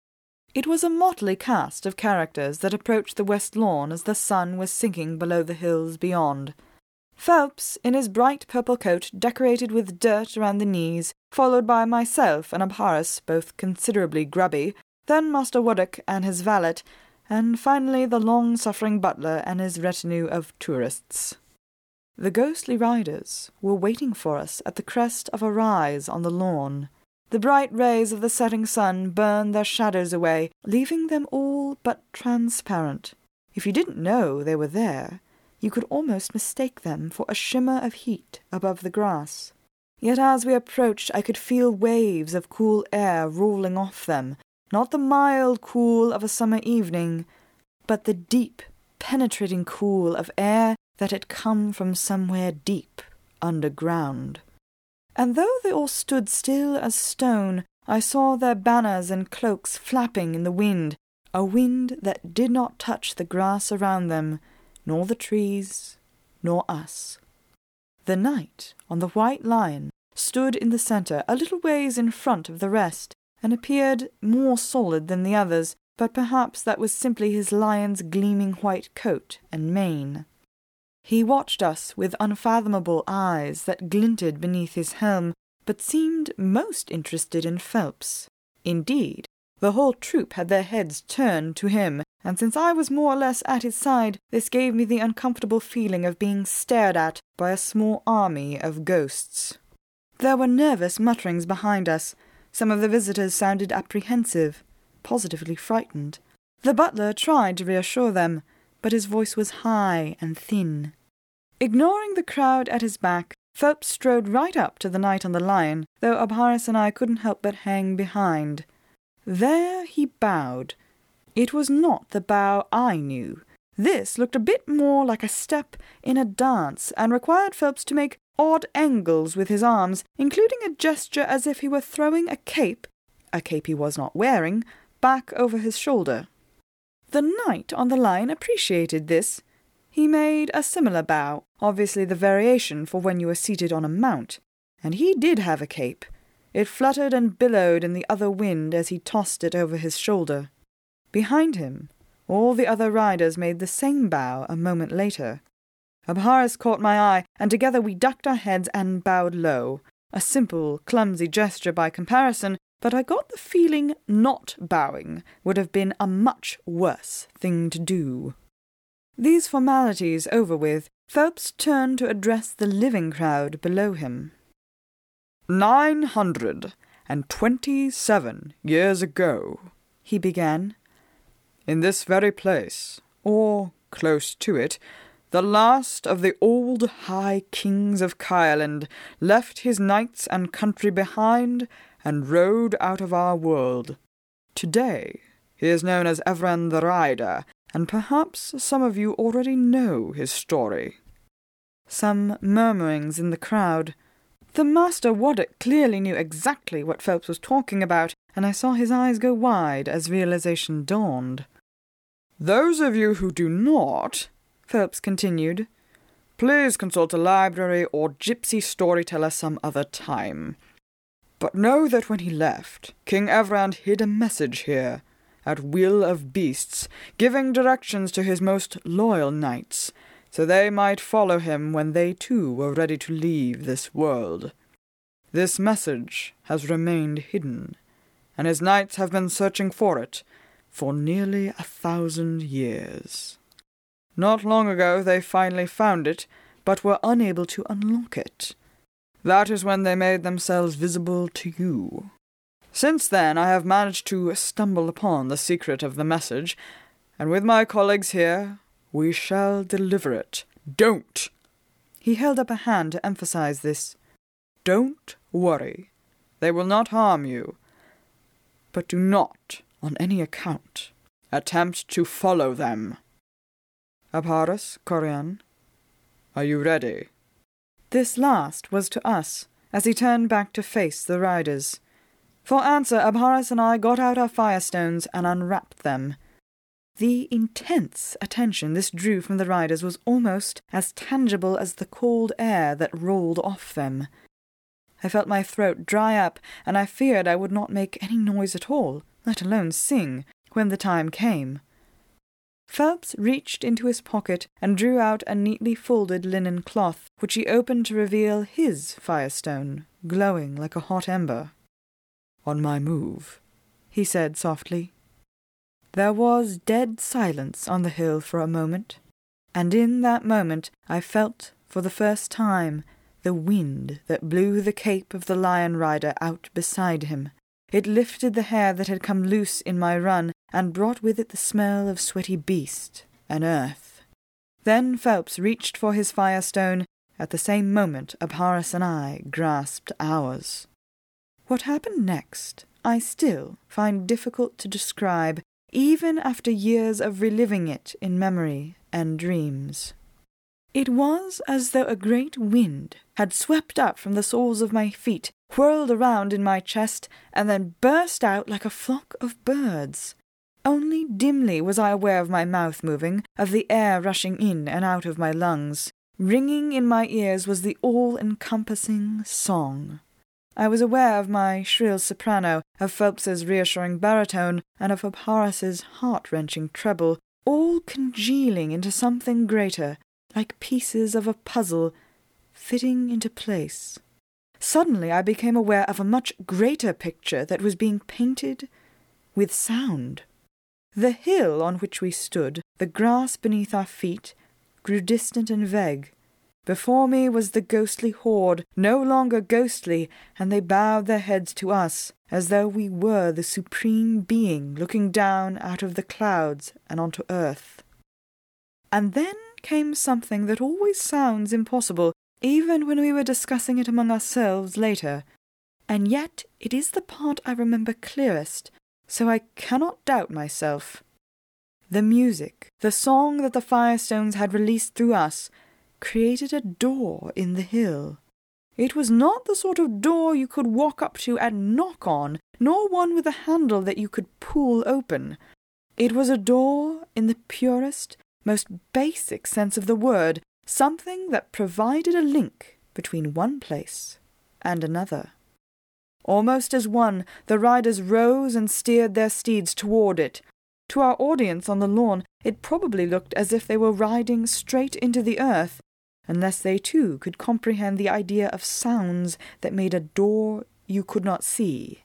It was a motley cast of characters that approached the west lawn as the sun was sinking below the hills beyond. Phelps, in his bright purple coat decorated with dirt around the knees, followed by myself and Abharis, both considerably grubby, then Master Waddick and his valet, and finally the long-suffering butler and his retinue of tourists. The ghostly riders were waiting for us at the crest of a rise on the lawn. The bright rays of the setting sun burned their shadows away, leaving them all but transparent. If you didn't know they were there, you could almost mistake them for a shimmer of heat above the grass. Yet as we approached I could feel waves of cool air rolling off them, not the mild cool of a summer evening, but the deep, penetrating cool of air that had come from somewhere deep underground. And though they all stood still as stone, I saw their banners and cloaks flapping in the wind, a wind that did not touch the grass around them, nor the trees, nor us. The knight on the white lion stood in the centre, a little ways in front of the rest, and appeared more solid than the others, but perhaps that was simply his lion's gleaming white coat and mane. He watched us with unfathomable eyes that glinted beneath his helm, but seemed most interested in Phelps. Indeed, the whole troop had their heads turned to him, and since I was more or less at his side, this gave me the uncomfortable feeling of being stared at by a small army of ghosts. There were nervous mutterings behind us. Some of the visitors sounded apprehensive, positively frightened. The butler tried to reassure them, but his voice was high and thin. Ignoring the crowd at his back, Phelps strode right up to the knight on the lion, though Abharis and I couldn't help but hang behind. There he bowed. It was not the bow I knew. This looked a bit more like a step in a dance, and required Phelps to make odd angles with his arms, including a gesture as if he were throwing a cape, a cape he was not wearing, back over his shoulder. The knight on the lion appreciated this. He made a similar bow, obviously the variation for when you were seated on a mount, and he did have a cape. It fluttered and billowed in the other wind as he tossed it over his shoulder. Behind him, all the other riders made the same bow a moment later. Abharis caught my eye, and together we ducked our heads and bowed low. A simple, clumsy gesture by comparison, but I got the feeling not bowing would have been a much worse thing to do. These formalities over with, Phelps turned to address the living crowd below him. Nine hundred and twenty-seven years ago, he began, in this very place, or close to it, the last of the old high kings of Kioland left his knights and country behind and rode out of our world. Today he is known as Evran the Rider, and perhaps some of you already know his story. Some murmurings in the crowd. The Master Waddick clearly knew exactly what Phelps was talking about, and I saw his eyes go wide as realization dawned. Those of you who do not, Phelps continued, please consult a library or gypsy storyteller some other time. But know that when he left, King Evran hid a message here, at will of beasts, giving directions to his most loyal knights, so they might follow him when they too were ready to leave this world. This message has remained hidden, and his knights have been searching for it for nearly a thousand years. Not long ago they finally found it, but were unable to unlock it. That is when they made themselves visible to you. Since then I have managed to stumble upon the secret of the message, and with my colleagues here, we shall deliver it. Don't! He held up a hand to emphasize this. Don't worry. They will not harm you. But do not, on any account, attempt to follow them. Abharas, Corian, are you ready? This last was to us, as he turned back to face the riders. For answer, Abharas and I got out our firestones and unwrapped them. The intense attention this drew from the riders was almost as tangible as the cold air that rolled off them. I felt my throat dry up, and I feared I would not make any noise at all, let alone sing, when the time came. Phelps reached into his pocket and drew out a neatly folded linen cloth, which he opened to reveal his firestone, glowing like a hot ember. On my move, he said softly. There was dead silence on the hill for a moment, and in that moment I felt, for the first time, the wind that blew the cape of the lion rider out beside him. It lifted the hair that had come loose in my run, and brought with it the smell of sweaty beast and earth. Then Phelps reached for his firestone. At the same moment Abharas and I grasped ours. What happened next I still find difficult to describe, even after years of reliving it in memory and dreams. It was as though a great wind had swept up from the soles of my feet, whirled around in my chest, and then burst out like a flock of birds. Only dimly was I aware of my mouth moving, of the air rushing in and out of my lungs. Ringing in my ears was the all-encompassing song. I was aware of my shrill soprano, of Phelps's reassuring baritone, and of Abharas's heart-wrenching treble, all congealing into something greater, like pieces of a puzzle, fitting into place. Suddenly I became aware of a much greater picture that was being painted with sound. The hill on which we stood, the grass beneath our feet, grew distant and vague. Before me was the ghostly horde, no longer ghostly, and they bowed their heads to us, as though we were the supreme being looking down out of the clouds and onto earth. And then came something that always sounds impossible, even when we were discussing it among ourselves later. And yet it is the part I remember clearest, so I cannot doubt myself. The music, the song that the Firestones had released through us, created a door in the hill. It was not the sort of door you could walk up to and knock on, nor one with a handle that you could pull open. It was a door in the purest, most basic sense of the word, something that provided a link between one place and another. Almost as one, the riders rose and steered their steeds toward it. To our audience on the lawn, it probably looked as if they were riding straight into the earth, unless they too could comprehend the idea of sounds that made a door you could not see.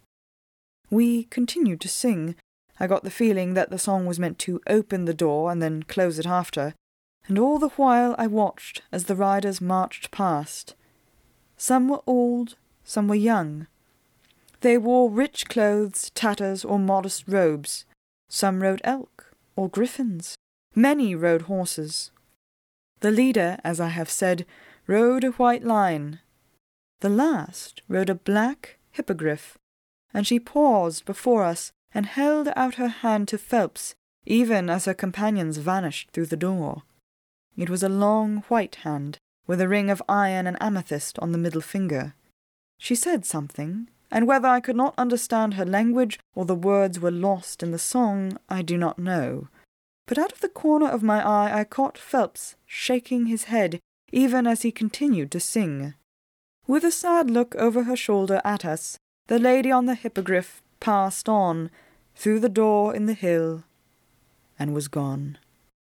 We continued to sing. I got the feeling that the song was meant to open the door and then close it after, and all the while I watched as the riders marched past. Some were old, some were young. They wore rich clothes, tatters, or modest robes. Some rode elk or griffins. Many rode horses. The leader, as I have said, rode a white line. The last rode a black hippogriff, and she paused before us and held out her hand to Phelps, even as her companions vanished through the door. It was a long white hand, with a ring of iron and amethyst on the middle finger. She said something, and whether I could not understand her language or the words were lost in the song, I do not know. But out of the corner of my eye I caught Phelps shaking his head, even as he continued to sing. With a sad look over her shoulder at us, the lady on the hippogriff passed on, through the door in the hill, and was gone.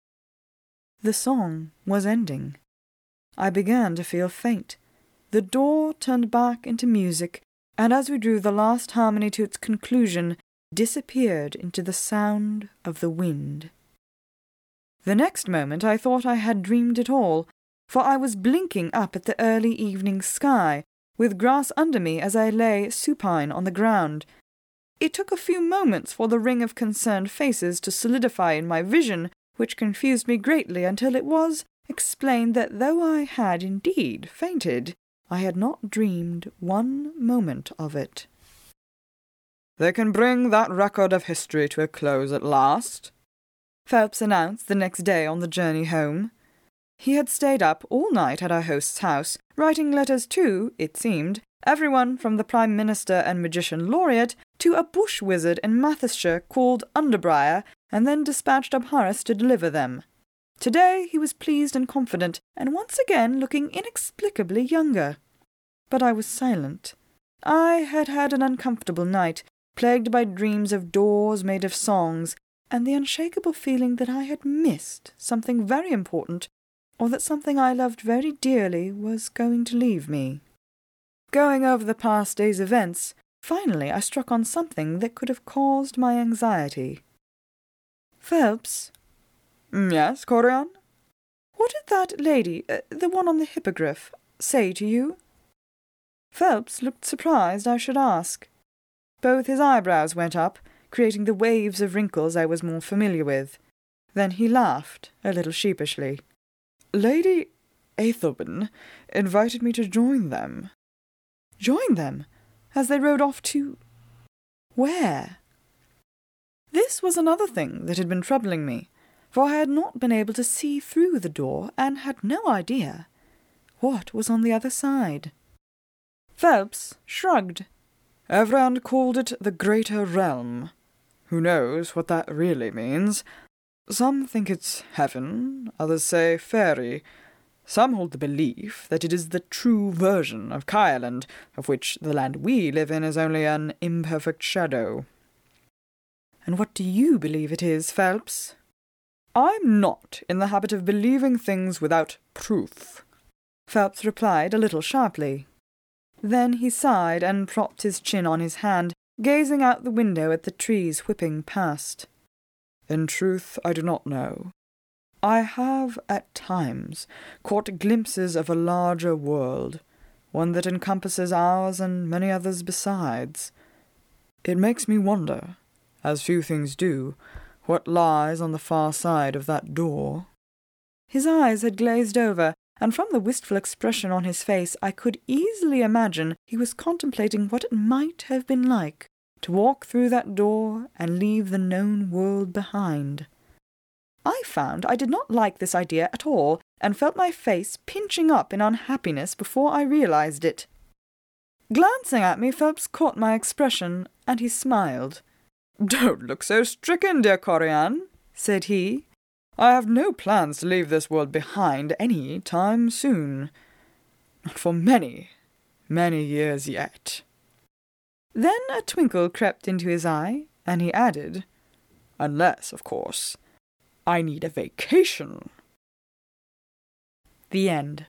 The song was ending. I began to feel faint. The door turned back into music, and as we drew the last harmony to its conclusion, disappeared into the sound of the wind. The next moment I thought I had dreamed it all, for I was blinking up at the early evening sky, with grass under me as I lay supine on the ground. It took a few moments for the ring of concerned faces to solidify in my vision, which confused me greatly until it was explained that though I had indeed fainted, I had not dreamed one moment of it. "They can bring that record of history to a close at last," Phelps announced the next day on the journey home. He had stayed up all night at our host's house, writing letters to, it seemed, everyone from the Prime Minister and Magician Laureate to a bush wizard in Mathesshire called Underbriar, and then dispatched up Horace to deliver them. Today he was pleased and confident, and once again looking inexplicably younger. But I was silent. I had had an uncomfortable night, plagued by dreams of doors made of songs, and the unshakable feeling that I had missed something very important, or that something I loved very dearly was going to leave me. Going over the past day's events, finally I struck on something that could have caused my anxiety. "Phelps." "Yes, Corian?" "What did that lady, uh, the one on the hippogriff, say to you?" Phelps looked surprised I should ask. Both his eyebrows went up, creating the waves of wrinkles I was more familiar with. Then he laughed, a little sheepishly. "Lady Aethelbyn invited me to join them." "Join them? As they rode off to... where?" This was another thing that had been troubling me, for I had not been able to see through the door and had no idea what was on the other side. Phelps shrugged. "Everyone called it the Greater Realm. Who knows what that really means? Some think it's heaven, others say fairy. Some hold the belief that it is the true version of Kyreland, of which the land we live in is only an imperfect shadow." "And what do you believe it is, Phelps?" "I'm not in the habit of believing things without proof," Phelps replied a little sharply. Then he sighed and propped his chin on his hand, gazing out the window at the trees whipping past. "In truth, I do not know. I have, at times, caught glimpses of a larger world, one that encompasses ours and many others besides. It makes me wonder, as few things do, what lies on the far side of that door." His eyes had glazed over, and from the wistful expression on his face I could easily imagine he was contemplating what it might have been like to walk through that door and leave the known world behind. I found I did not like this idea at all, and felt my face pinching up in unhappiness before I realized it. Glancing at me, Phelps caught my expression, and he smiled. "Don't look so stricken, dear Corian," said he. "I have no plans to leave this world behind any time soon. Not for many, many years yet." Then a twinkle crept into his eye, and he added, "Unless, of course, I need a vacation." The end.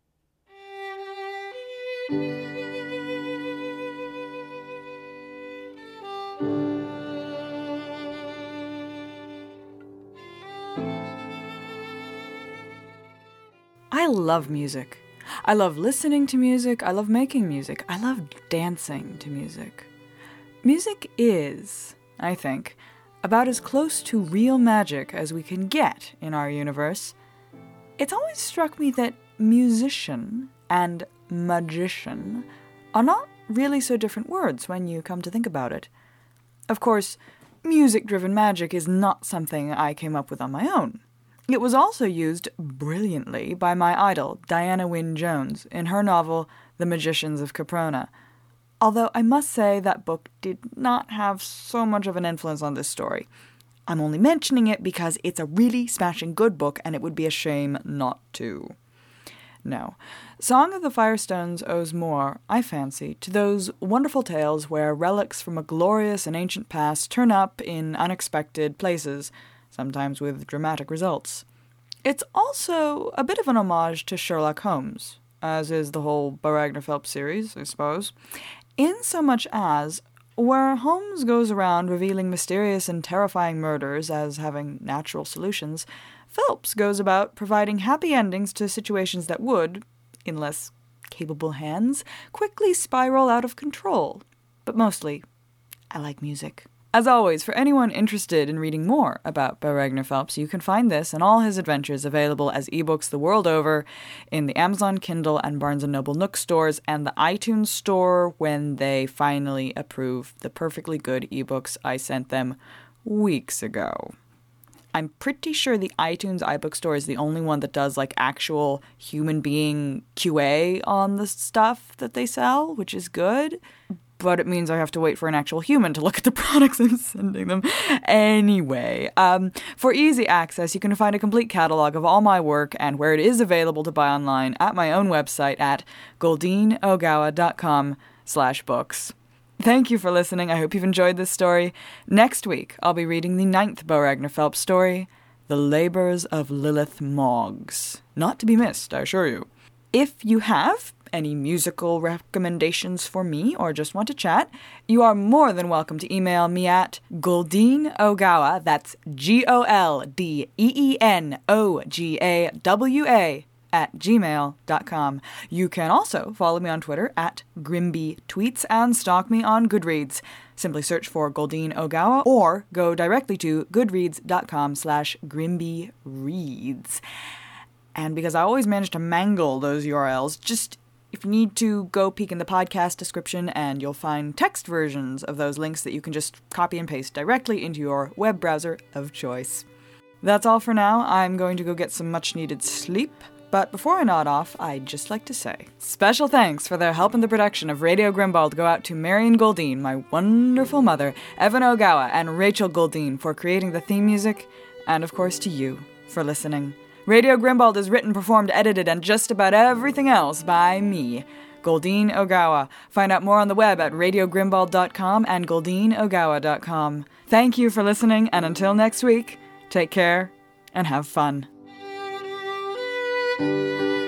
I love music. I love listening to music. I love making music. I love dancing to music. Music is, I think, about as close to real magic as we can get in our universe, it's always struck me that musician and magician are not really so different words when you come to think about it. Of course, music-driven magic is not something I came up with on my own. It was also used brilliantly by my idol, Diana Wynne Jones, in her novel The Magicians of Caprona. Although I must say that book did not have so much of an influence on this story. I'm only mentioning it because it's a really smashing good book and it would be a shame not to. No. Song of the Firestones owes more, I fancy, to those wonderful tales where relics from a glorious and ancient past turn up in unexpected places, sometimes with dramatic results. It's also a bit of an homage to Sherlock Holmes, as is the whole Bo Ragnar Phelps series, I suppose, in so much as, where Holmes goes around revealing mysterious and terrifying murders as having natural solutions, Phelps goes about providing happy endings to situations that would, in less capable hands, quickly spiral out of control. But mostly, I like music. As always, for anyone interested in reading more about Bo Ragnar Phelps, you can find this and all his adventures available as ebooks the world over in the Amazon Kindle and Barnes and Noble Nook stores and the iTunes store when they finally approve the perfectly good ebooks I sent them weeks ago. I'm pretty sure the iTunes iBook store is the only one that does like actual human being Q A on the stuff that they sell, which is good. But it means I have to wait for an actual human to look at the products I'm sending them. Anyway, um, for easy access, you can find a complete catalog of all my work and where it is available to buy online at my own website at goldeenogawa.com slash books. Thank you for listening. I hope you've enjoyed this story. Next week, I'll be reading the ninth Bo Ragnar Phelps story, The Labours of Lilith Moggs. Not to be missed, I assure you. If you have any musical recommendations for me or just want to chat, you are more than welcome to email me at goldeenogawa, that's G O L D E E N O G A W A, at gmail dot com. You can also follow me on Twitter at Grimby Tweets and stalk me on Goodreads. Simply search for Goldeen Ogawa or go directly to goodreads.com slash Grimby Reads. And because I always manage to mangle those U R Ls, just if you need to, go peek in the podcast description and you'll find text versions of those links that you can just copy and paste directly into your web browser of choice. That's all for now. I'm going to go get some much needed sleep. But before I nod off, I'd just like to say special thanks for their help in the production of Radio Grimbald go out to Marion Goldeen, my wonderful mother, Evan Ogawa, and Rachel Goldeen for creating the theme music, and of course to you for listening. Radio Grimbald is written, performed, edited, and just about everything else by me, Goldeen Ogawa. Find out more on the web at radio grimbald dot com and goldeen ogawa dot com. Thank you for listening, and until next week, take care and have fun. Thank you.